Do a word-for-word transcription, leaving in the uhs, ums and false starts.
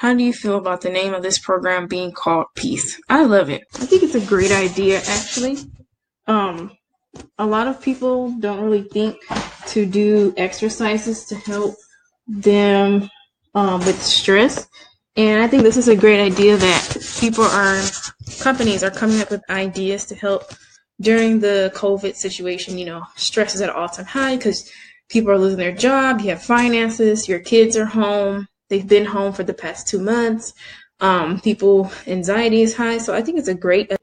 How do you feel about the name of this program being called Peace? I love it. I think it's a great idea, actually. Um, a lot of people don't really think to do exercises to help them um, with stress. And I think this is a great idea that people are, companies are coming up with ideas to help during the COVID situation. You know, stress is at an all-time high because people are losing their job, you have finances, your kids are home, they've been home for the past two months. Um, people, anxiety is high. So I think it's a great